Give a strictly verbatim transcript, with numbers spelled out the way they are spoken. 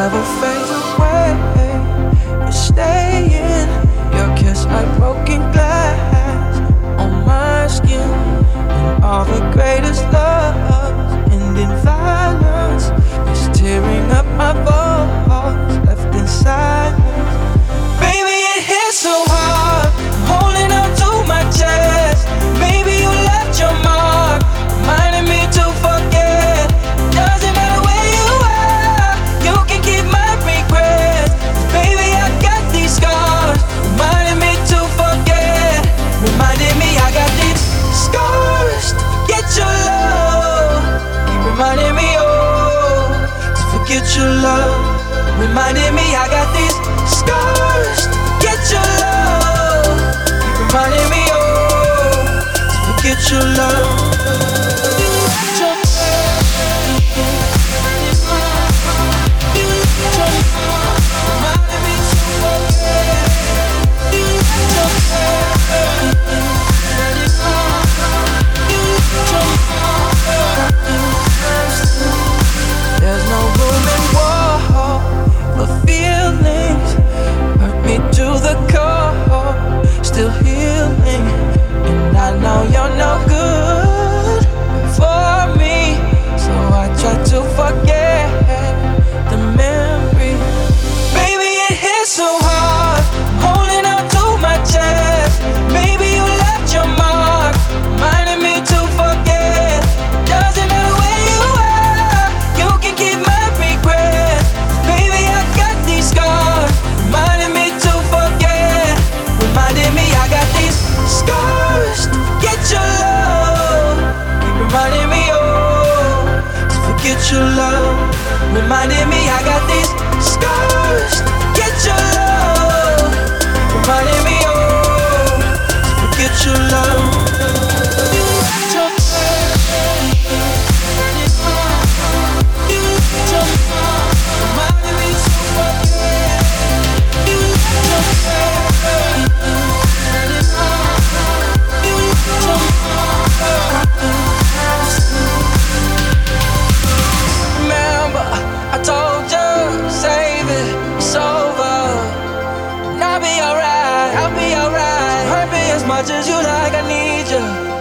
never fades away. You're staying, your kiss like broken glass on my skin. And all the greatest loves end in violence. It's tearing up my bones, left in silence. Baby, it hits so hard, I'm holding on to my chest. Maybe you left your mark, reminding me to forget. Doesn't matter where you are, you can keep my regrets. Baby, I got these scars, reminding me to forget. Reminding me I got these scars to forget your love. Keep reminding me, oh, to forget your love. Reminding me I got these scars to forget your love. Keep reminding me, oh, to forget your love. There's no room in war for feelings. Hurt me to the core, still healing. And I know you're no good for me, so I try to forget the memory. Baby, it hits so hard, I'm holding on to my chest. Maybe you left your mark, reminding me to forget. Doesn't matter where you are, you can keep my regrets. Baby, I got these scars, reminding me to forget. Reminding me I got these scars to forget your love. Keep reminding me, oh, to forget your love. Reminding me I got these scars to forget your love. Reminding me, oh, to forget your love. Remember, I told you, save it, it's over. And I'll be alright, I'll be alright. Hurt me as much as you like, I need you.